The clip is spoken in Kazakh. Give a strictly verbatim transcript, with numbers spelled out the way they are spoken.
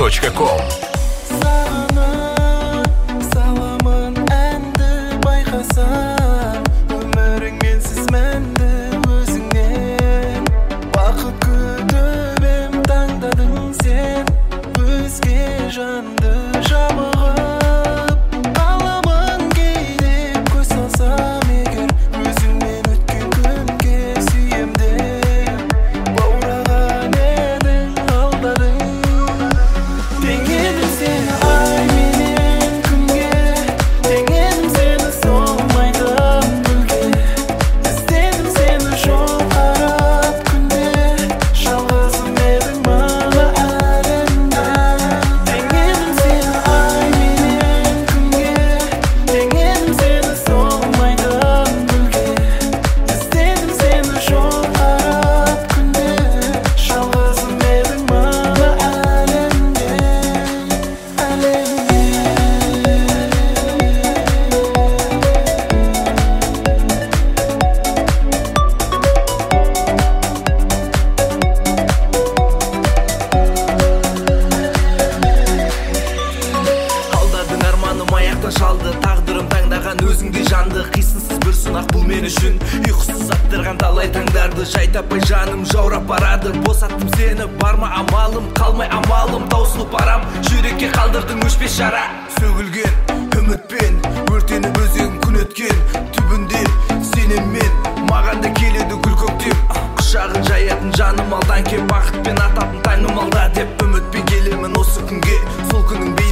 точка ком. Шалды тағдырым таңдаған өзіңдей жанды, қисынсыз бір сынақ бұл мен үшін. Ұйқысыз аттырған талай таңдарды, жай таппай жаным жаурап барады. Босаттым сені, бар ма амалым, қалмай амалым, таусылып барам, жүрекке қалдырдың өшпес жара. Сөгілген үмітпен өртеніп өзегім күн өткен, түбінде сенеммен маған да келеді гүл көктем. Құшағын жаятын жаным алдан кеп, бақытпен ататын таңым алда деп үмітпен келемін осы күнге. Сол күнің